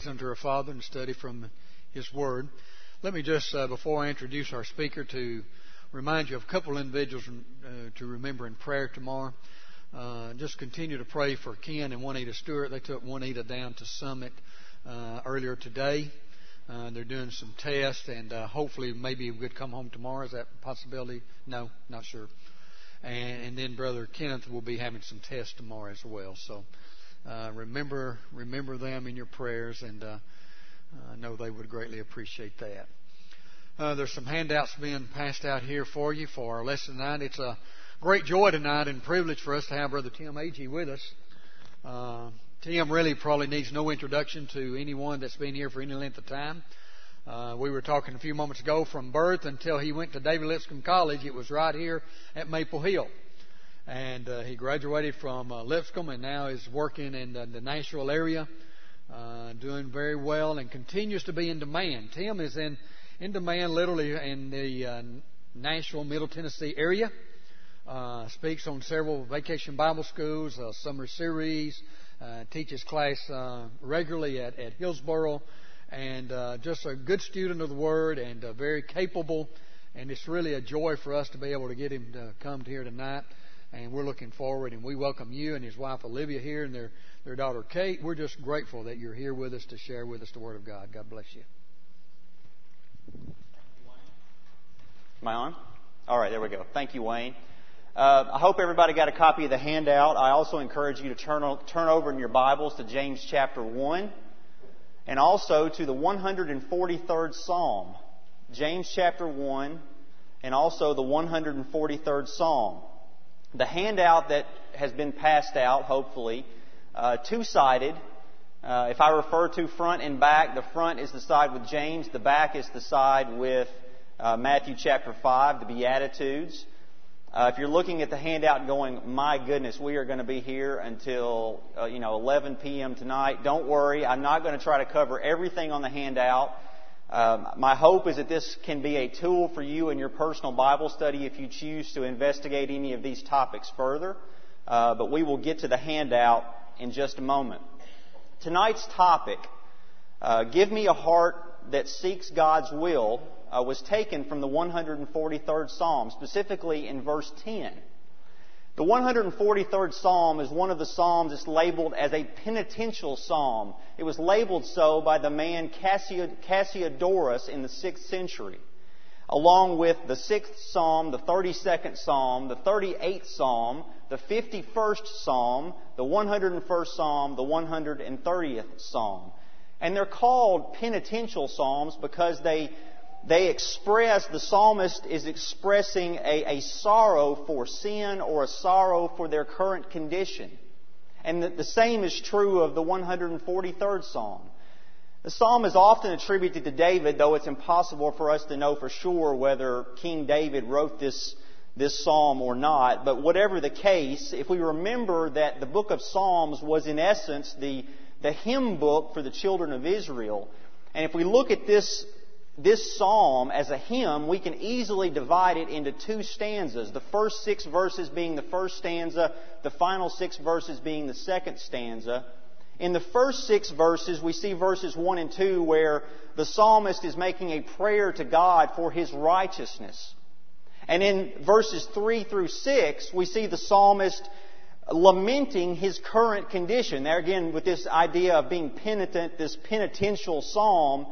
thanks unto our Father and study from His Word. Let me just, before I introduce our speaker, to remind you of a couple of individuals to remember in prayer tomorrow. Just continue to pray for Ken and Juanita Stewart. They took Juanita down to Summit earlier today. They're doing some tests, and hopefully maybe we could come home tomorrow. Is that a possibility? No, not sure. And then Brother Kenneth will be having some tests tomorrow as well. So remember them in your prayers, and I know they would greatly appreciate that. There's some handouts being passed out here for you for our lesson tonight. It's a great joy tonight and privilege for us to have Brother Tim Agee with us. Tim really probably needs no introduction to anyone that's been here for any length of time. We were talking a few moments ago, from birth until he went to David Lipscomb College, it was right here at Maple Hill. And he graduated from Lipscomb and now is working in the Nashville area, doing very well and continues to be in demand. Tim is in demand literally in the Nashville, Middle Tennessee area. Speaks on several vacation Bible schools, summer series, teaches class regularly at Hillsboro, and just a good student of the Word and very capable. And it's really a joy for us to be able to get him to come here tonight. And we're looking forward, and we welcome you and his wife Olivia here and their daughter Kate. We're just grateful that you're here with us to share with us the Word of God. God bless you. Am I on? All right, there we go. Thank you, Wayne. I hope everybody got a copy of the handout. I also encourage you to turn over in your Bibles to James chapter 1 and also to the 143rd Psalm. James chapter 1 and also the 143rd Psalm. The handout that has been passed out, hopefully, two-sided. If I refer to front and back, the front is the side with James, the back is the side with Matthew chapter 5, the Beatitudes. If you're looking at the handout and going, my goodness, we are going to be here until 11 p.m. tonight, don't worry. I'm not going to try to cover everything on the handout. My hope is that this can be a tool for you in your personal Bible study if you choose to investigate any of these topics further. But we will get to the handout in just a moment. Tonight's topic, Give Me a Heart That Seeks God's Will, was taken from the 143rd Psalm, specifically in verse 10. The 143rd Psalm is one of the psalms that's labeled as a penitential psalm. It was labeled so by the man Cassiodorus in the 6th century, along with the 6th Psalm, the 32nd Psalm, the 38th Psalm, the 51st Psalm, the 101st Psalm, the 130th Psalm. And they're called penitential psalms because they express, the psalmist is expressing a sorrow for sin or a sorrow for their current condition. And the same is true of the 143rd Psalm. The psalm is often attributed to David, though it's impossible for us to know for sure whether King David wrote this psalm or not. But whatever the case, if we remember that the book of Psalms was in essence the hymn book for the children of Israel, and if we look at this psalm as a hymn, we can easily divide it into two stanzas. The first 6 verses being the first stanza, the final 6 verses being the second stanza. In the first 6 verses, we see verses 1 and 2 where the psalmist is making a prayer to God for His righteousness. And in verses 3 through 6, we see the psalmist lamenting his current condition. There again, with this idea of being penitent, this penitential psalm,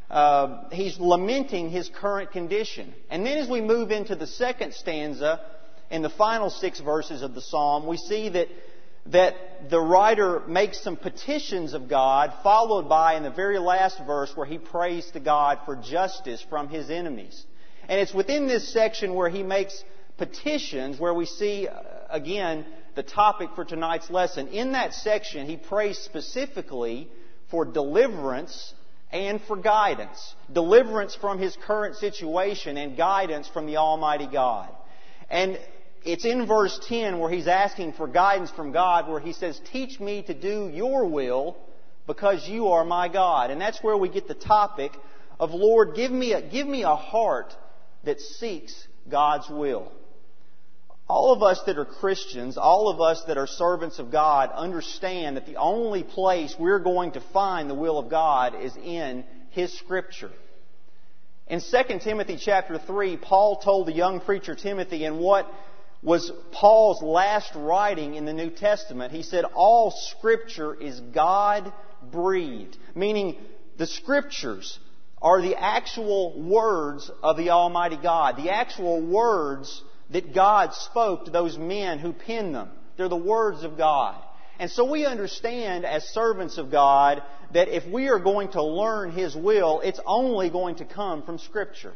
he's lamenting his current condition. And then as we move into the second stanza, in the final 6 verses of the psalm, we see that the writer makes some petitions of God, followed by, in the very last verse, where he prays to God for justice from his enemies. And it's within this section where he makes petitions, where we see, again, the topic for tonight's lesson. In that section, he prays specifically for deliverance and for guidance. Deliverance from his current situation and guidance from the Almighty God. And it's in verse 10 where he's asking for guidance from God, where he says, teach me to do your will because you are my God. And that's where we get the topic of, Lord, give me a heart that seeks God's will. All of us that are Christians, all of us that are servants of God, understand that the only place we're going to find the will of God is in His Scripture. In 2 Timothy chapter 3, Paul told the young preacher Timothy in what was Paul's last writing in the New Testament, he said, all Scripture is God-breathed, meaning the Scriptures are the actual words of the Almighty God, the actual words that God spoke to those men who penned them. They're the words of God. And so we understand as servants of God that if we are going to learn His will, it's only going to come from Scripture.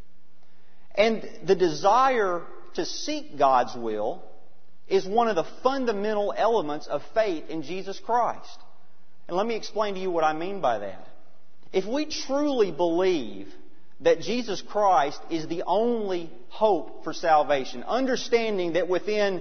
And the desire to seek God's will is one of the fundamental elements of faith in Jesus Christ. And let me explain to you what I mean by that. If we truly believe that Jesus Christ is the only hope for salvation, understanding that within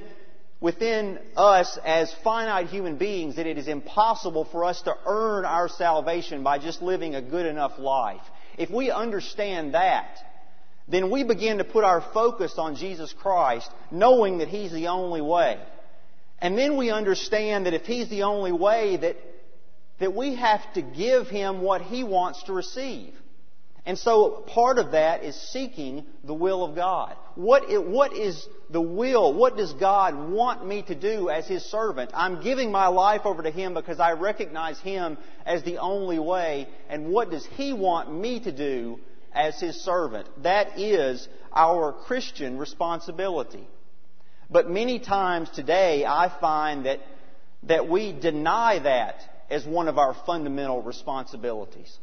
us as finite human beings that it is impossible for us to earn our salvation by just living a good enough life. If we understand that, then we begin to put our focus on Jesus Christ, knowing that He's the only way. And then we understand that if He's the only way, that we have to give Him what He wants to receive. And so part of that is seeking the will of God. What is the will? What does God want me to do as His servant? I'm giving my life over to Him because I recognize Him as the only way. And what does He want me to do as His servant? That is our Christian responsibility. But many times today I find that we deny that as one of our fundamental responsibilities.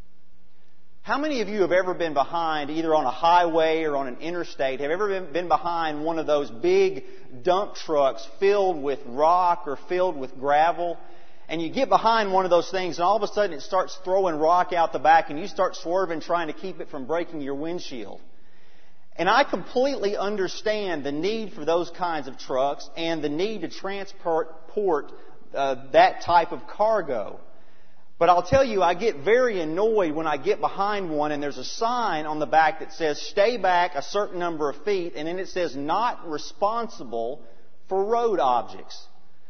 How many of you have ever been behind, either on a highway or on an interstate, have ever been behind one of those big dump trucks filled with rock or filled with gravel? And you get behind one of those things and all of a sudden it starts throwing rock out the back and you start swerving trying to keep it from breaking your windshield. And I completely understand the need for those kinds of trucks and the need to transport that type of cargo. But I'll tell you, I get very annoyed when I get behind one and there's a sign on the back that says, stay back a certain number of feet, and then it says, not responsible for road objects.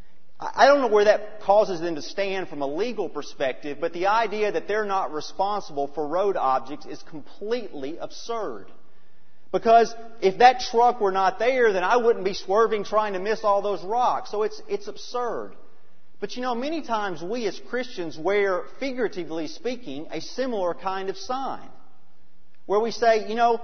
I don't know where that causes them to stand from a legal perspective, but the idea that they're not responsible for road objects is completely absurd. Because if that truck were not there, then I wouldn't be swerving trying to miss all those rocks. So it's absurd. But you know, many times we as Christians wear, figuratively speaking, a similar kind of sign. Where we say, you know,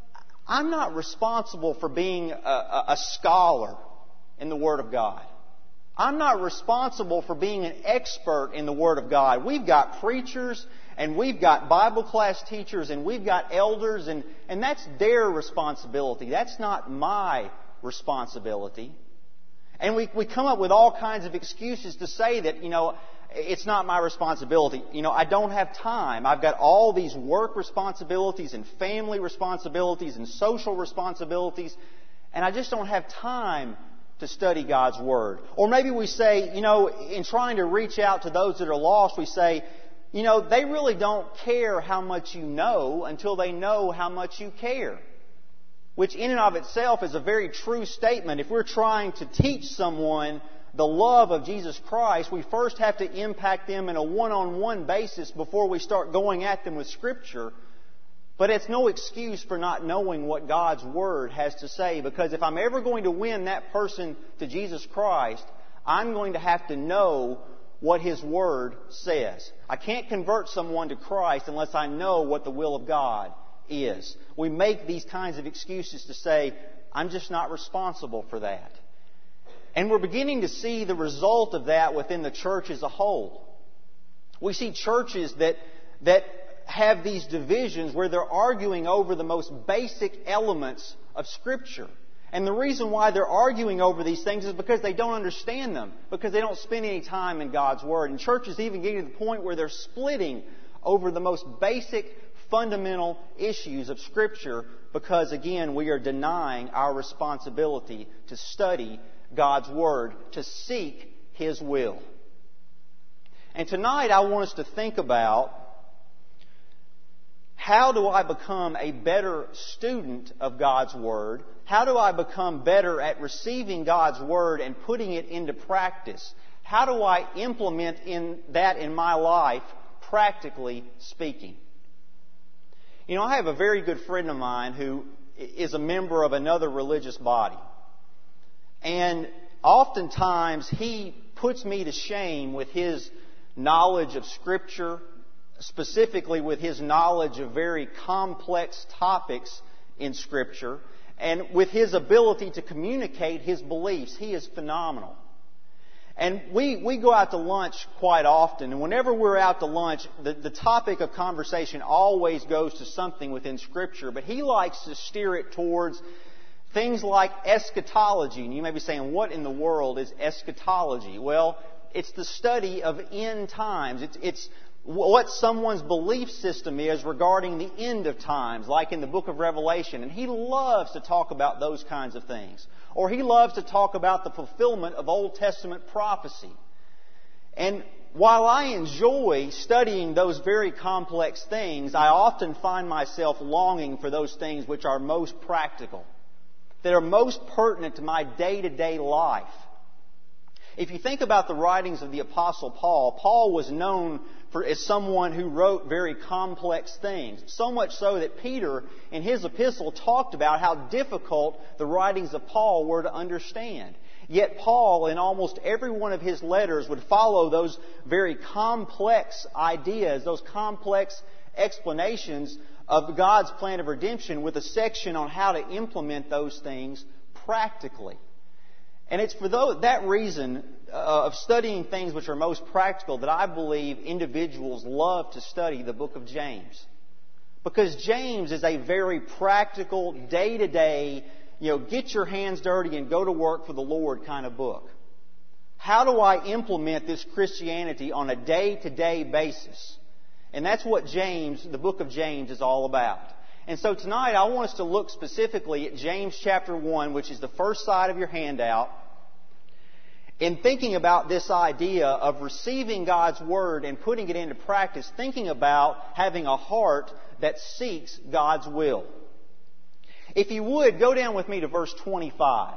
I'm not responsible for being a scholar in the Word of God. I'm not responsible for being an expert in the Word of God. We've got preachers, and we've got Bible class teachers, and we've got elders, and that's their responsibility. That's not my responsibility. And we come up with all kinds of excuses to say that, you know, it's not my responsibility. You know, I don't have time. I've got all these work responsibilities and family responsibilities and social responsibilities, and I just don't have time to study God's Word. Or maybe we say, you know, in trying to reach out to those that are lost, we say, you know, they really don't care how much you know until they know how much you care. Which in and of itself is a very true statement. If we're trying to teach someone the love of Jesus Christ, we first have to impact them in a one-on-one basis before we start going at them with Scripture. But it's no excuse for not knowing what God's Word has to say, because if I'm ever going to win that person to Jesus Christ, I'm going to have to know what His Word says. I can't convert someone to Christ unless I know what the will of God is. We make these kinds of excuses to say, I'm just not responsible for that. And we're beginning to see the result of that within the church as a whole. We see churches that have these divisions where they're arguing over the most basic elements of Scripture. And the reason why they're arguing over these things is because they don't understand them, because they don't spend any time in God's Word. And churches even getting to the point where they're splitting over the most basic fundamental issues of Scripture because, again, we are denying our responsibility to study God's Word, to seek His will. And tonight I want us to think about how do I become a better student of God's Word? How do I become better at receiving God's Word and putting it into practice? How do I implement that in my life, practically speaking? You know, I have a very good friend of mine who is a member of another religious body. And oftentimes he puts me to shame with his knowledge of Scripture, specifically with his knowledge of very complex topics in Scripture, and with his ability to communicate his beliefs. He is phenomenal. And we go out to lunch quite often, and whenever we're out to lunch, the topic of conversation always goes to something within Scripture, but he likes to steer it towards things like eschatology. And you may be saying, what in the world is eschatology? Well, it's the study of end times. It's what someone's belief system is regarding the end of times, like in the book of Revelation. And he loves to talk about those kinds of things. Or he loves to talk about the fulfillment of Old Testament prophecy. And while I enjoy studying those very complex things, I often find myself longing for those things which are most practical, that are most pertinent to my day-to-day life. If you think about the writings of the Apostle Paul, Paul was known as someone who wrote very complex things. So much so that Peter, in his epistle, talked about how difficult the writings of Paul were to understand. Yet Paul, in almost every one of his letters, would follow those very complex ideas, those complex explanations of God's plan of redemption with a section on how to implement those things practically. And it's for that reason of studying things which are most practical that I believe individuals love to study the book of James. Because James is a very practical, day-to-day, get your hands dirty and go to work for the Lord kind of book. How do I implement this Christianity on a day-to-day basis? And that's what the book of James is all about. And so tonight I want us to look specifically at James chapter 1, which is the first side of your handout, in thinking about this idea of receiving God's Word and putting it into practice, thinking about having a heart that seeks God's will. If you would, go down with me to verse 25.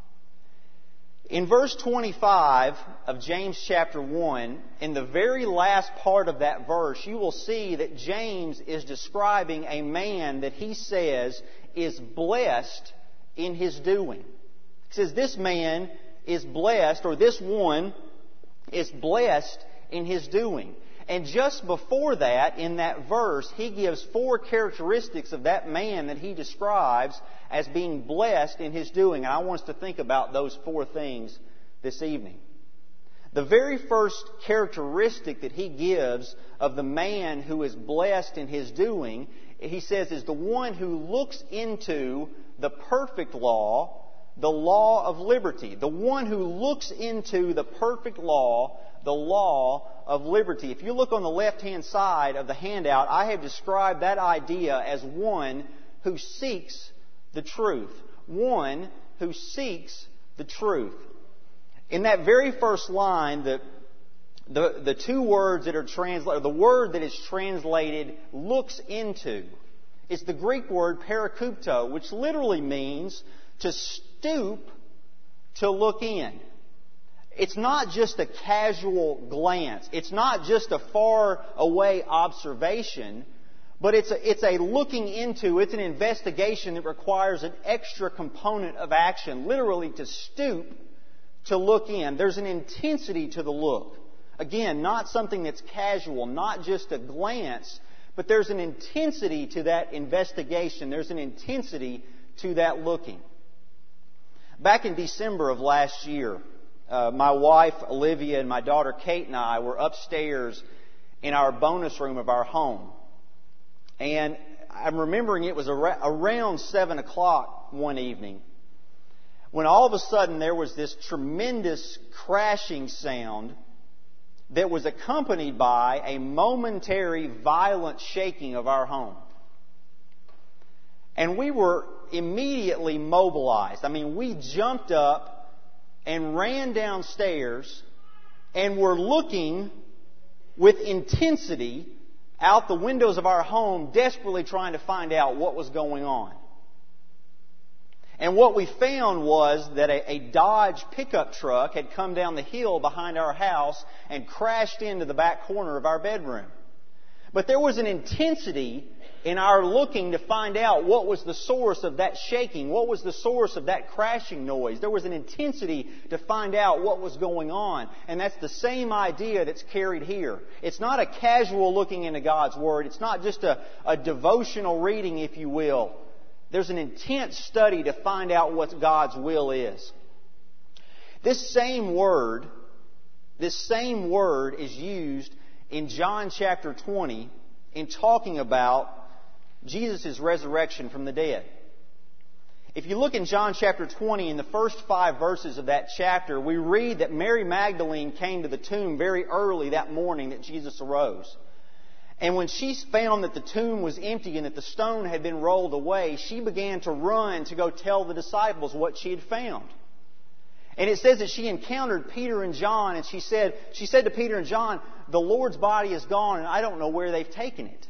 In verse 25 of James chapter 1, in the very last part of that verse, you will see that James is describing a man that he says is blessed in his doing. He says this man is blessed, or this one is blessed in his doing. And just before that, in that verse, he gives 4 characteristics of that man that he describes as being blessed in his doing. And I want us to think about those 4 things this evening. The very first characteristic that he gives of the man who is blessed in his doing, he says, is the one who looks into the perfect law, the law of liberty. The one who looks into the perfect law, the law of liberty. If you look on the left-hand side of the handout, I have described that idea as one who seeks the truth. One who seeks the truth. In that very first line, the 2 words that are translated, the word that is translated looks into, is the Greek word parakupto, which literally means to stoop to look in. It's not just a casual glance. It's not just a far away observation, but it's a looking into, it's an investigation that requires an extra component of action, literally to stoop to look in. There's an intensity to the look. Again, not something that's casual, not just a glance, but there's an intensity to that investigation. There's an intensity to that looking. Back in December of last year, my wife Olivia and my daughter Kate and I were upstairs in our bonus room of our home. And I'm remembering it was around 7 o'clock one evening when all of a sudden there was this tremendous crashing sound that was accompanied by a momentary violent shaking of our home. And we were immediately mobilized. I mean, we jumped up and ran downstairs and were looking with intensity out the windows of our home, desperately trying to find out what was going on. And what we found was that a Dodge pickup truck had come down the hill behind our house and crashed into the back corner of our bedroom. But there was an intensity in our looking to find out what was the source of that shaking, what was the source of that crashing noise. There was an intensity to find out what was going on. And that's the same idea that's carried here. It's not a casual looking into God's Word. It's not just a devotional reading, if you will. There's an intense study to find out what God's will is. This same word is used in John chapter 20 in talking about Jesus' resurrection from the dead. If you look in John chapter 20, in the first 5 verses of that chapter, we read that Mary Magdalene came to the tomb very early that morning that Jesus arose. And when she found that the tomb was empty and that the stone had been rolled away, she began to run to go tell the disciples what she had found. And it says that she encountered Peter and John, and she said to Peter and John, "The Lord's body is gone, and I don't know where they've taken it."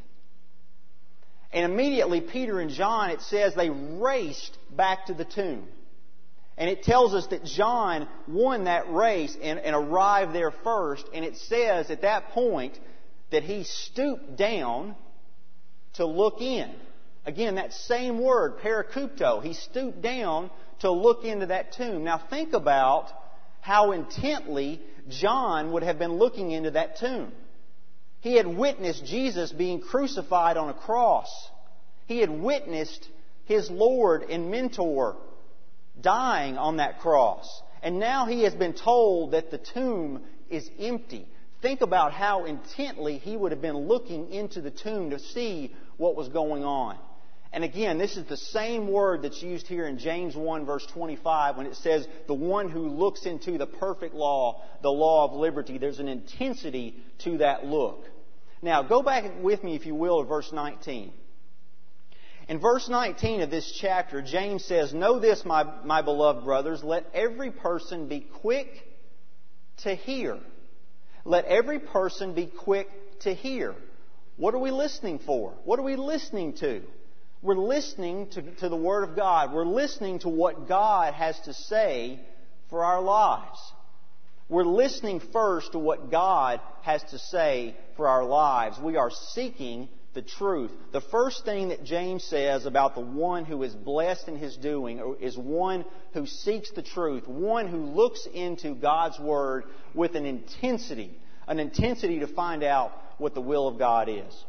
And immediately Peter and John, it says, they raced back to the tomb. And it tells us that John won that race and arrived there first. And it says at that point that he stooped down to look in. Again, that same word, parakupto. He stooped down to look into that tomb. Now think about how intently John would have been looking into that tomb. He had witnessed Jesus being crucified on a cross. He had witnessed his Lord and mentor dying on that cross. And now he has been told that the tomb is empty. Think about how intently he would have been looking into the tomb to see what was going on. And again, this is the same word that's used here in James 1 verse 25 when it says, the one who looks into the perfect law, the law of liberty. There's an intensity to that look. Now, go back with me, if you will, to verse 19. In verse 19 of this chapter, James says, "Know this, my beloved brothers, let every person be quick to hear." Let every person be quick to hear. What are we listening for? What are we listening to? We're listening to the Word of God. We're listening to what God has to say for our lives. We're listening first to what God has to say for our lives. We are seeking the truth. The first thing that James says about the one who is blessed in his doing is one who seeks the truth, one who looks into God's Word with an intensity to find out what the will of God is.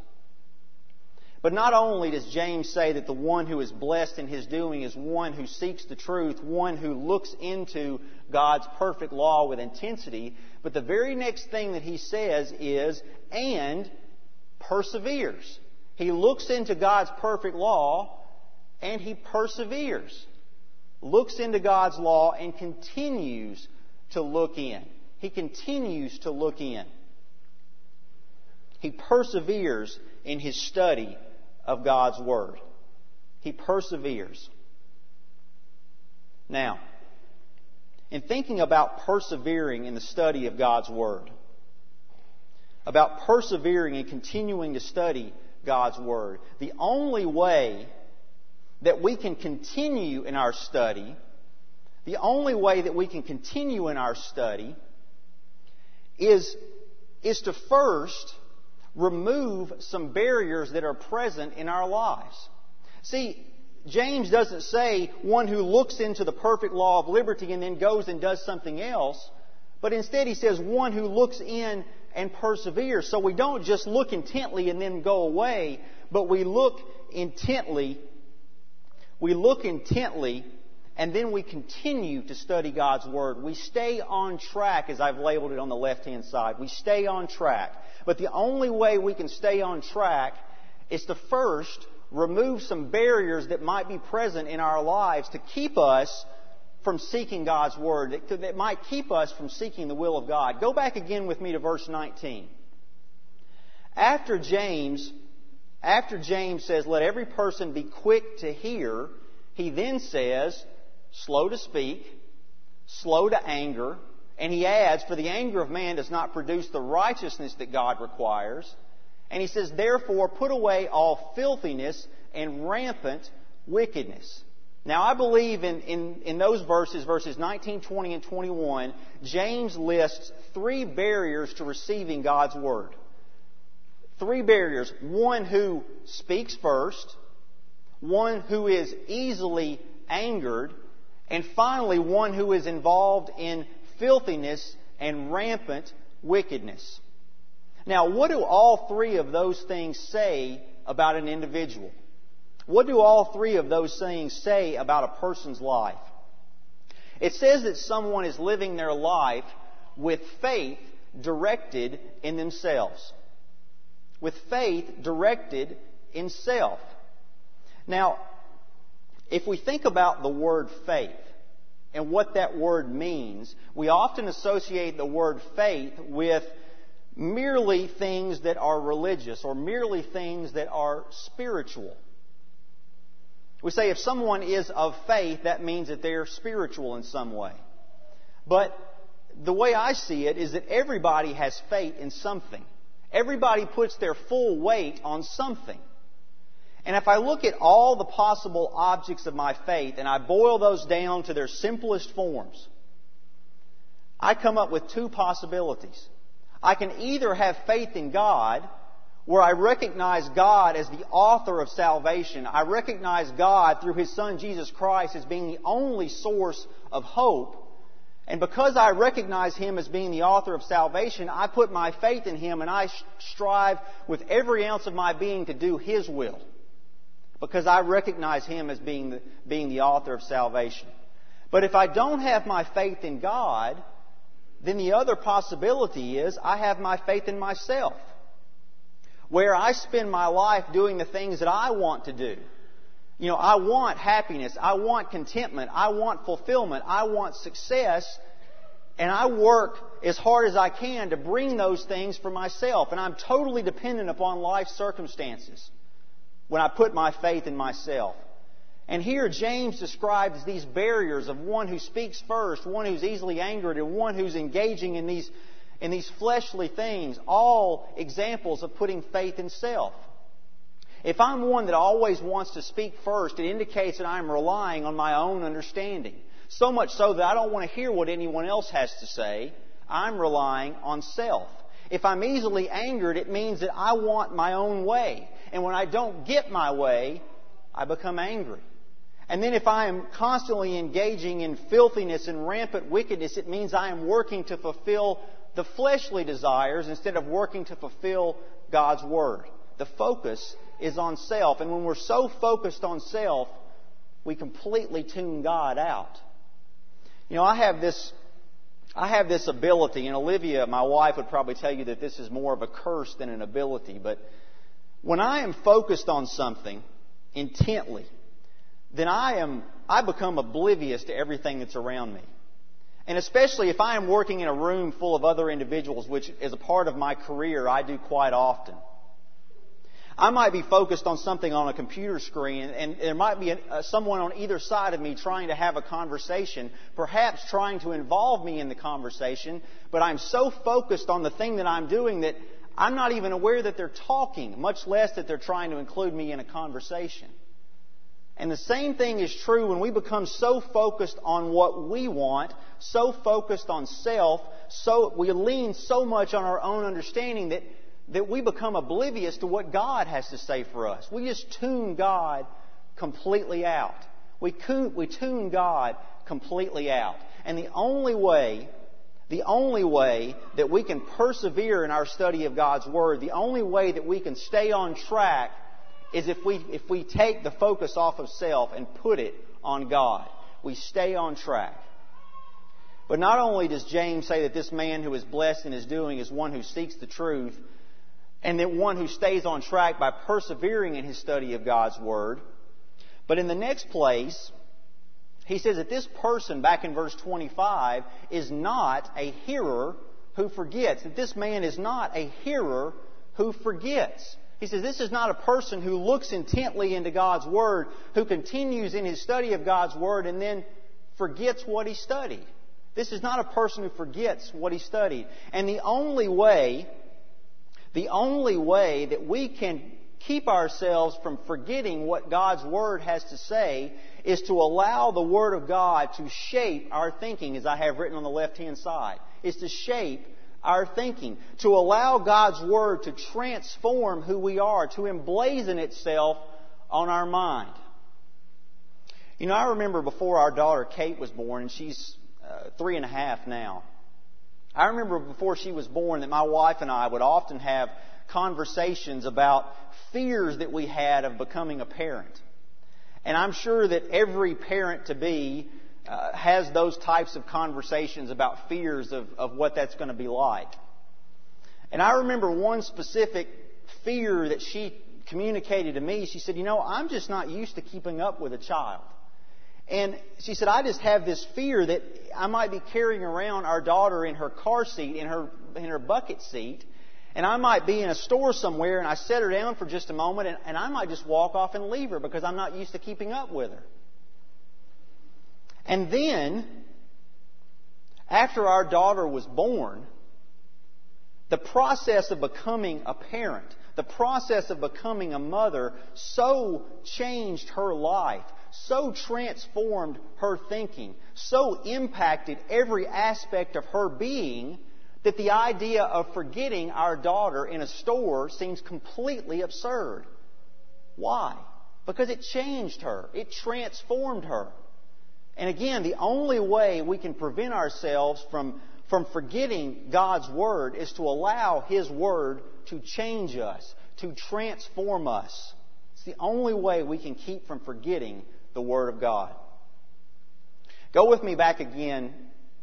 But not only does James say that the one who is blessed in his doing is one who seeks the truth, one who looks into God's perfect law with intensity, but the very next thing that he says is, and perseveres. He looks into God's perfect law and he perseveres. Looks into God's law and continues to look in. He continues to look in. He perseveres in his study of God's Word. He perseveres. Now, in thinking about persevering in the study of God's Word, about persevering and continuing to study God's Word, the only way that we can continue in our study, is to first remove some barriers that are present in our lives. See, James doesn't say one who looks into the perfect law of liberty and then goes and does something else, but instead he says one who looks in and perseveres. So we don't just look intently and then go away, but we look intently and then we continue to study God's Word. We stay on track, as I've labeled it on the left-hand side. We stay on track. But the only way we can stay on track is to first remove some barriers that might be present in our lives to keep us from seeking God's Word, that might keep us from seeking the will of God. Go back again with me to verse 19. After James says, let every person be quick to hear, he then says, slow to speak, slow to anger, and he adds, for the anger of man does not produce the righteousness that God requires. And he says, therefore, put away all filthiness and rampant wickedness. Now, I believe in those verses 19, 20, and 21, James lists 3 barriers to receiving God's Word. 3 barriers. One who speaks first, one who is easily angered, and finally, one who is involved in filthiness and rampant wickedness. Now, what do all 3 of those things say about an individual? What do all 3 of those things say about a person's life? It says that someone is living their life with faith directed in themselves. With faith directed in self. Now, if we think about the word faith and what that word means, we often associate the word faith with merely things that are religious or merely things that are spiritual. We say if someone is of faith, that means that they're spiritual in some way. But the way I see it is that everybody has faith in something. Everybody puts their full weight on something. And if I look at all the possible objects of my faith and I boil those down to their simplest forms, I come up with 2 possibilities. I can either have faith in God, where I recognize God as the author of salvation. I recognize God through His Son Jesus Christ as being the only source of hope. And because I recognize Him as being the author of salvation, I put my faith in Him and I strive with every ounce of my being to do His will. Because I recognize Him as being the author of salvation. But if I don't have my faith in God, then the other possibility is I have my faith in myself. Where I spend my life doing the things that I want to do. You know, I want happiness. I want contentment. I want fulfillment. I want success. And I work as hard as I can to bring those things for myself. And I'm totally dependent upon life circumstances when I put my faith in myself. And here James describes these barriers of one who speaks first, one who's easily angered, and one who's engaging in these fleshly things, all examples of putting faith in self. If I'm one that always wants to speak first, it indicates that I'm relying on my own understanding. So much so that I don't want to hear what anyone else has to say. I'm relying on self. If I'm easily angered, it means that I want my own way. And when I don't get my way, I become angry. And then if I am constantly engaging in filthiness and rampant wickedness, it means I am working to fulfill the fleshly desires instead of working to fulfill God's Word. The focus is on self. And when we're so focused on self, we completely tune God out. You know, I have this ability, and Olivia, my wife, would probably tell you that this is more of a curse than an ability, but when I am focused on something intently, then I become oblivious to everything that's around me. And especially if I am working in a room full of other individuals, which is a part of my career I do quite often. I might be focused on something on a computer screen, and there might be someone on either side of me trying to have a conversation, perhaps trying to involve me in the conversation, but I'm so focused on the thing that I'm doing that I'm not even aware that they're talking, much less that they're trying to include me in a conversation. And the same thing is true when we become so focused on what we want, so focused on self, so we lean so much on our own understanding that we become oblivious to what God has to say for us. We just tune God completely out. We tune God completely out. And the only way that we can persevere in our study of God's Word, the only way that we can stay on track is if we take the focus off of self and put it on God. We stay on track. But not only does James say that this man who is blessed in his doing is one who seeks the truth, and that one who stays on track by persevering in his study of God's Word, but in the next place, he says that this person, back in verse 25, is not a hearer who forgets. That this man is not a hearer who forgets. He says this is not a person who looks intently into God's Word, who continues in his study of God's Word and then forgets what he studied. This is not a person who forgets what he studied. And the only way The only way that we can keep ourselves from forgetting what God's Word has to say is to allow the Word of God to shape our thinking, as I have written on the left-hand side. Is to shape our thinking. To allow God's Word to transform who we are, to emblazon itself on our mind. You know, I remember before our daughter Kate was born, and she's 3.5 now. I remember before she was born that my wife and I would often have conversations about fears that we had of becoming a parent. And I'm sure that every parent-to-be has those types of conversations about fears of what that's going to be like. And I remember one specific fear that she communicated to me. She said, I'm just not used to keeping up with a child. And she said, I just have this fear that I might be carrying around our daughter in her car seat, in her bucket seat, and I might be in a store somewhere and I set her down for just a moment and I might just walk off and leave her because I'm not used to keeping up with her. And then, after our daughter was born, the process of becoming a parent, the process of becoming a mother so changed her life, so transformed her thinking, so impacted every aspect of her being that the idea of forgetting our daughter in a store seems completely absurd. Why? Because it changed her. It transformed her. And again, the only way we can prevent ourselves from forgetting God's Word is to allow His Word to change us, to transform us. It's the only way we can keep from forgetting the Word of God. Go with me back again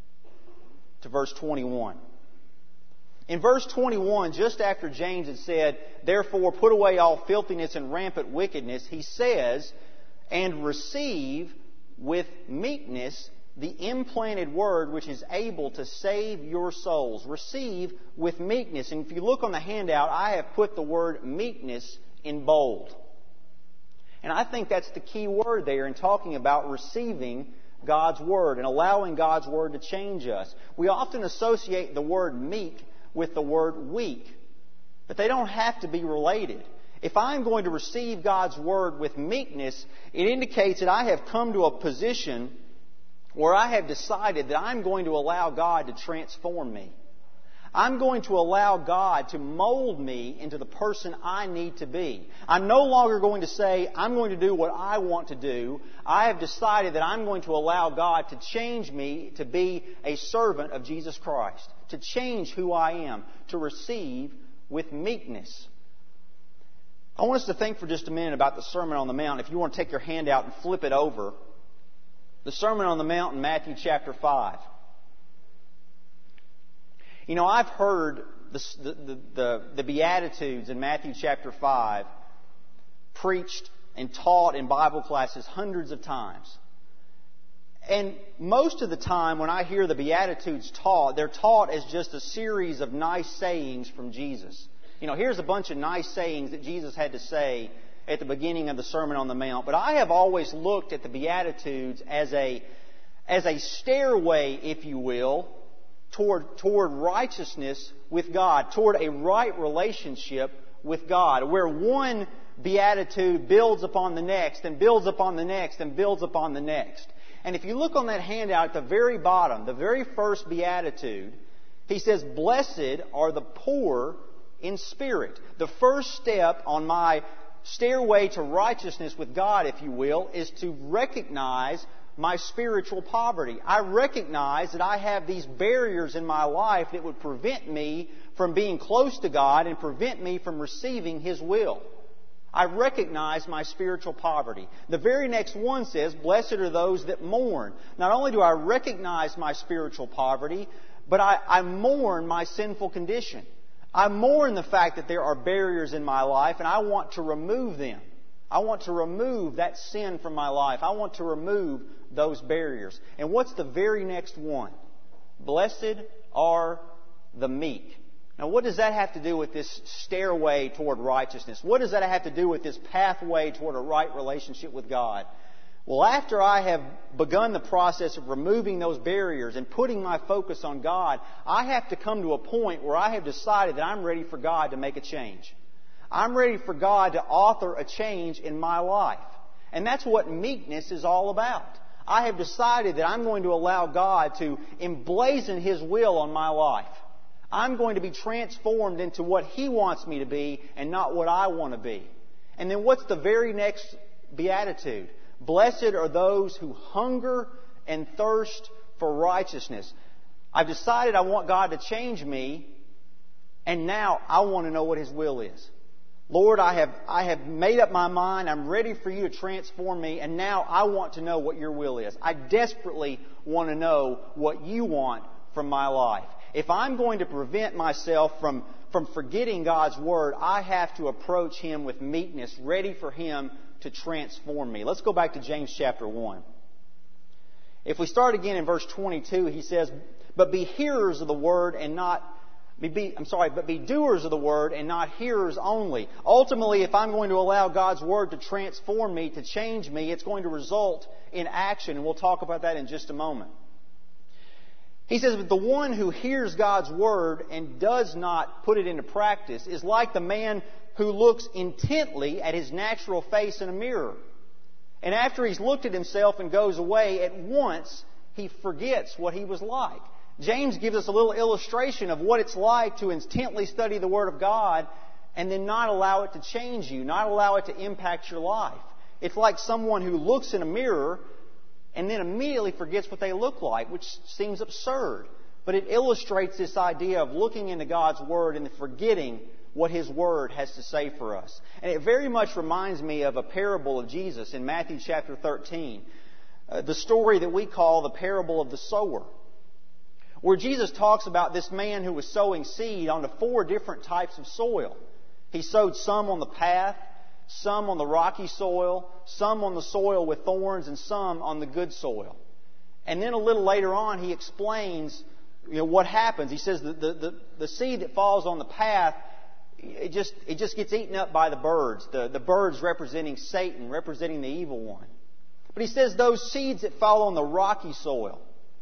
to verse 21. In verse 21, just after James had said, "Therefore put away all filthiness and rampant wickedness," he says, "And receive with meekness the implanted word which is able to save your souls." Receive with meekness. And if you look on the handout, I have put the word meekness in bold. And I think that's the key word there in talking about receiving God's Word and allowing God's Word to change us. We often associate the word meek with the word weak, but they don't have to be related. If I'm going to receive God's Word with meekness, it indicates that I have come to a position where I have decided that I'm going to allow God to transform me. I'm going to allow God to mold me into the person I need to be. I'm no longer going to say, I'm going to do what I want to do. I have decided that I'm going to allow God to change me to be a servant of Jesus Christ, to change who I am, to receive with meekness. I want us to think for just a minute about the Sermon on the Mount. If you want to take your hand out and flip it over, the Sermon on the Mount in Matthew chapter 5. I've heard the Beatitudes in Matthew chapter 5 preached and taught in Bible classes hundreds of times. And most of the time when I hear the Beatitudes taught, they're taught as just a series of nice sayings from Jesus. Here's a bunch of nice sayings that Jesus had to say at the beginning of the Sermon on the Mount. But I have always looked at the Beatitudes as a stairway, if you will, toward righteousness with God, toward a right relationship with God, where one beatitude builds upon the next and builds upon the next and builds upon the next. And if you look on that handout at the very bottom, the very first beatitude, he says, "Blessed are the poor in spirit." The first step on my stairway to righteousness with God, if you will, is to recognize my spiritual poverty. I recognize that I have these barriers in my life that would prevent me from being close to God and prevent me from receiving His will. I recognize my spiritual poverty. The very next one says, "Blessed are those that mourn." Not only do I recognize my spiritual poverty, but I mourn my sinful condition. I mourn the fact that there are barriers in my life, and I want to remove them. I want to remove that sin from my life. I want to remove those barriers. And what's the very next one? Blessed are the meek. Now, what does that have to do with this stairway toward righteousness? What does that have to do with this pathway toward a right relationship with God? Well, after I have begun the process of removing those barriers and putting my focus on God, I have to come to a point where I have decided that I'm ready for God to make a change. I'm ready for God to author a change in my life. And that's what meekness is all about. I have decided that I'm going to allow God to emblazon His will on my life. I'm going to be transformed into what He wants me to be and not what I want to be. And then what's the very next beatitude? Blessed are those who hunger and thirst for righteousness. I've decided I want God to change me, and now I want to know what His will is. Lord, I have made up my mind. I'm ready for You to transform me, and now I want to know what Your will is. I desperately want to know what You want from my life. If I'm going to prevent myself from forgetting God's Word, I have to approach Him with meekness, ready for Him to transform me. Let's go back to James chapter 1. If we start again in verse 22, he says, But be hearers of the Word and not... but be doers of the Word and not hearers only. Ultimately, if I'm going to allow God's Word to transform me, to change me, it's going to result in action. And we'll talk about that in just a moment. He says, But the one who hears God's Word and does not put it into practice is like the man who looks intently at his natural face in a mirror. And after he's looked at himself and goes away, at once he forgets what he was like. James gives us a little illustration of what it's like to intently study the Word of God and then not allow it to change you, not allow it to impact your life. It's like someone who looks in a mirror and then immediately forgets what they look like, which seems absurd. But it illustrates this idea of looking into God's Word and forgetting what His Word has to say for us. And it very much reminds me of a parable of Jesus in Matthew chapter 13. The story that we call the parable of the sower, where Jesus talks about this man who was sowing seed onto 4 different types of soil. He sowed some on the path, some on the rocky soil, some on the soil with thorns, and some on the good soil. And then a little later on, He explains what happens. He says the seed that falls on the path, it just gets eaten up by the birds. The birds representing Satan, representing the evil one. But He says those seeds that fall on the rocky soil,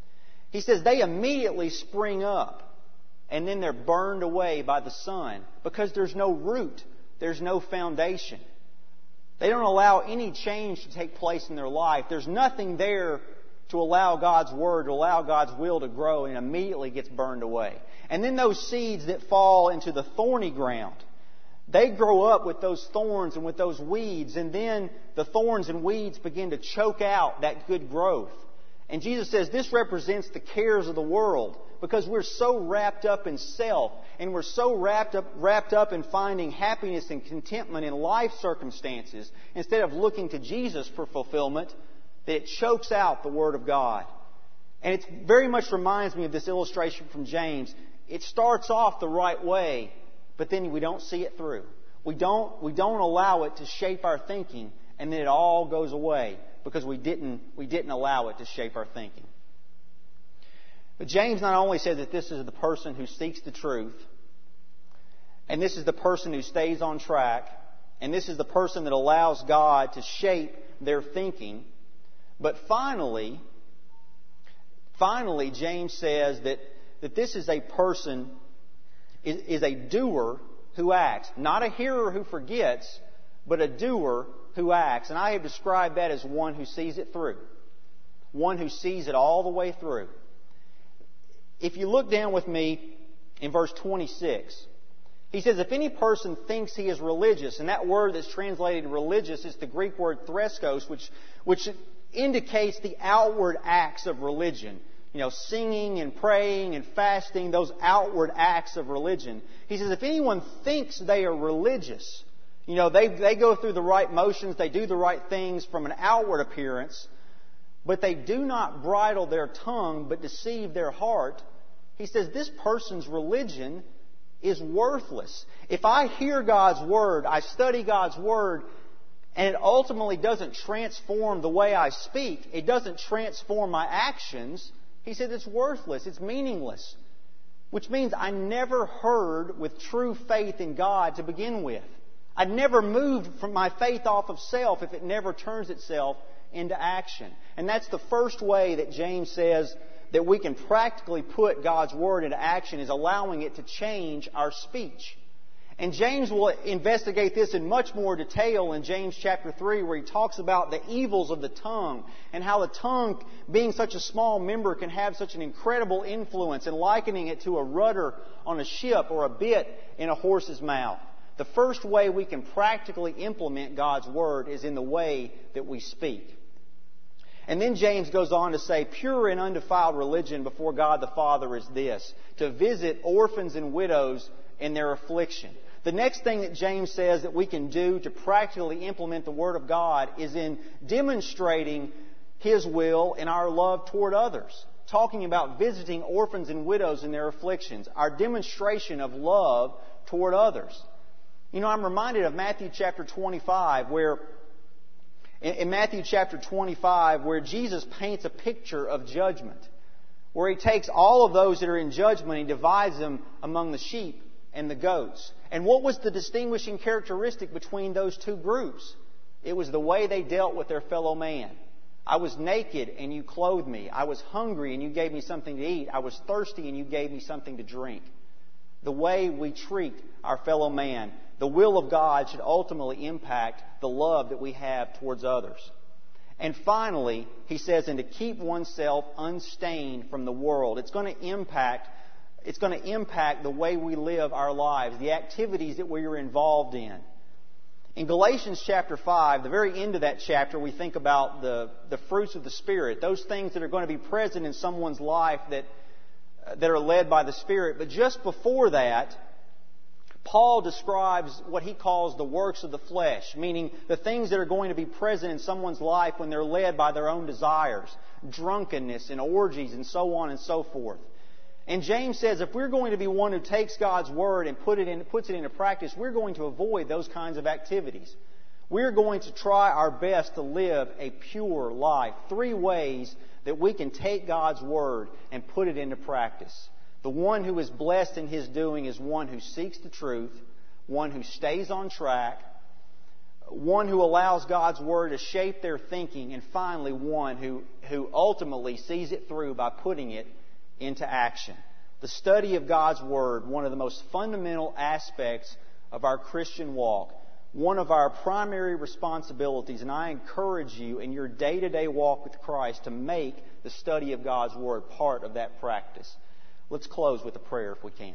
He says they immediately spring up and then they're burned away by the sun because there's no root, there's no foundation. They don't allow any change to take place in their life. There's nothing there to allow God's Word, to allow God's will to grow, and immediately gets burned away. And then those seeds that fall into the thorny ground, they grow up with those thorns and with those weeds, and then the thorns and weeds begin to choke out that good growth. And Jesus says this represents the cares of the world, because we're so wrapped up in self, and we're so wrapped up in finding happiness and contentment in life circumstances instead of looking to Jesus for fulfillment, that it chokes out the Word of God. And it very much reminds me of this illustration from James. It starts off the right way, but then we don't see it through. We don't allow it to shape our thinking, and then it all goes away because we didn't allow it to shape our thinking. But James not only says that this is the person who seeks the truth, and this is the person who stays on track, and this is the person that allows God to shape their thinking, but finally, James says that this is a person, is a doer who acts. Not a hearer who forgets, but a doer who acts. And I have described that as one who sees it through. One who sees it all the way through. If you look down with me in verse 26, he says, if any person thinks he is religious, and that word that's translated religious is the Greek word threskos, which indicates the outward acts of religion. Singing and praying and fasting, those outward acts of religion. He says, if anyone thinks they are religious, they go through the right motions, they do the right things from an outward appearance, but they do not bridle their tongue but deceive their heart, he says this person's religion is worthless. If I hear God's Word, I study God's Word, and it ultimately doesn't transform the way I speak, it doesn't transform my actions, he said it's worthless, it's meaningless. Which means I never heard with true faith in God to begin with. I'd never moved from my faith off of self if it never turns itself into action. And that's the first way that James says that we can practically put God's Word into action, is allowing it to change our speech. And James will investigate this in much more detail in James chapter 3, where he talks about the evils of the tongue and how the tongue, being such a small member, can have such an incredible influence, and likening it to a rudder on a ship or a bit in a horse's mouth. The first way we can practically implement God's Word is in the way that we speak. And then James goes on to say, pure and undefiled religion before God the Father is this, to visit orphans and widows in their affliction. The next thing that James says that we can do to practically implement the Word of God is in demonstrating His will in our love toward others. Talking about visiting orphans and widows in their afflictions. Our demonstration of love toward others. You know, I'm reminded of Matthew chapter 25, where in Matthew chapter 25, where Jesus paints a picture of judgment. Where He takes all of those that are in judgment and He divides them among the sheep and the goats. And what was the distinguishing characteristic between those two groups? It was the way they dealt with their fellow man. I was naked and you clothed me. I was hungry and you gave me something to eat. I was thirsty and you gave me something to drink. The way we treat our fellow man, the will of God should ultimately impact the love that we have towards others. And finally, he says, and to keep oneself unstained from the world. It's going to impact the way we live our lives, the activities that we are involved in. In Galatians chapter 5, the very end of that chapter, we think about the fruits of the Spirit, those things that are going to be present in someone's life that are led by the Spirit. But just before that, Paul describes what he calls the works of the flesh, meaning the things that are going to be present in someone's life when they're led by their own desires, drunkenness and orgies and so on and so forth. And James says if we're going to be one who takes God's Word and puts it into practice, we're going to avoid those kinds of activities. We're going to try our best to live a pure life. 3 ways that we can take God's Word and put it into practice. The one who is blessed in his doing is one who seeks the truth, one who stays on track, one who allows God's Word to shape their thinking, and finally one who ultimately sees it through by putting it into action. The study of God's Word, one of the most fundamental aspects of our Christian walk, one of our primary responsibilities, and I encourage you in your day-to-day walk with Christ to make the study of God's Word part of that practice. Let's close with a prayer if we can.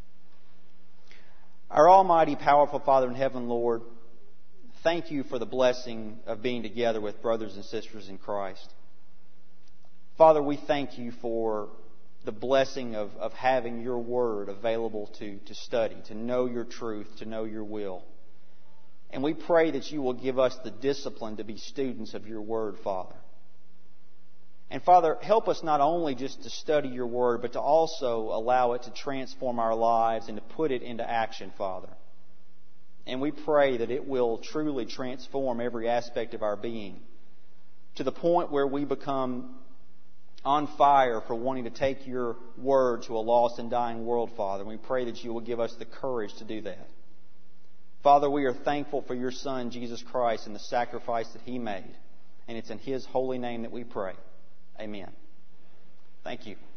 Our almighty, powerful Father in heaven, Lord, thank you for the blessing of being together with brothers and sisters in Christ. Father, we thank you for the blessing of having your Word available to study, to know your truth, to know your will. And we pray that you will give us the discipline to be students of your Word, Father. And Father, help us not only just to study your Word, but to also allow it to transform our lives and to put it into action, Father. And we pray that it will truly transform every aspect of our being to the point where we become on fire for wanting to take your Word to a lost and dying world, Father. And we pray that you will give us the courage to do that. Father, we are thankful for your Son, Jesus Christ, and the sacrifice that He made. And it's in His holy name that we pray. Amen. Thank you.